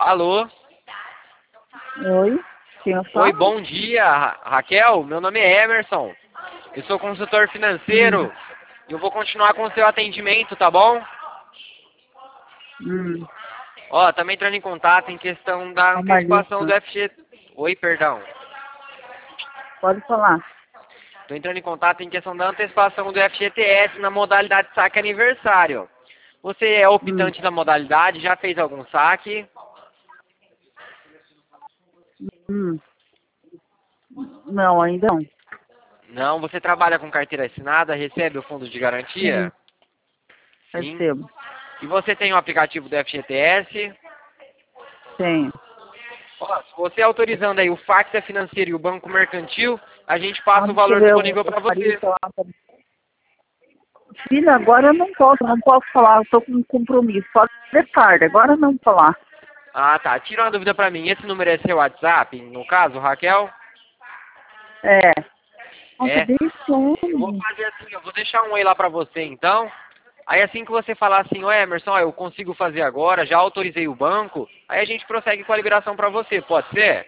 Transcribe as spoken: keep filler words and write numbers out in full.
Alô? Oi, quem eu falo? Oi, bom dia, Ra- Raquel. Meu nome é Emerson. Eu sou consultor financeiro Hum, e eu vou continuar com o seu atendimento, tá bom? hum, Ó, também entrando em contato em questão da a antecipação do Marlita, F G... Oi, perdão. pode falar. Estou entrando em contato em questão da antecipação do F G T S na modalidade saque aniversário. Você é Hum, optante da modalidade, já fez algum saque? hum, não, ainda não. Não, você trabalha com carteira assinada, recebe o fundo de Sim, garantia? Sim. recebo. E você tem o aplicativo do F G T S? Tenho. Ó, se você autorizando aí o Facta Financeiro e o Banco Mercantil, a gente passa Ah, o deixa eu valor ver o, disponível o para você. Marita lá. Filha, agora eu não posso, não posso falar, eu tô com um compromisso. Pode ser tarde, agora não falar. Ah, tá. Tira uma dúvida para mim. Esse número é seu WhatsApp, no caso, Raquel? É. Nossa, É. deixa Eu vou homem. fazer assim, eu vou deixar um oi lá para você, então. Aí assim que você falar assim, ô Emerson, ó, eu consigo fazer agora, já autorizei o banco, aí a gente prossegue com a liberação para você, pode ser?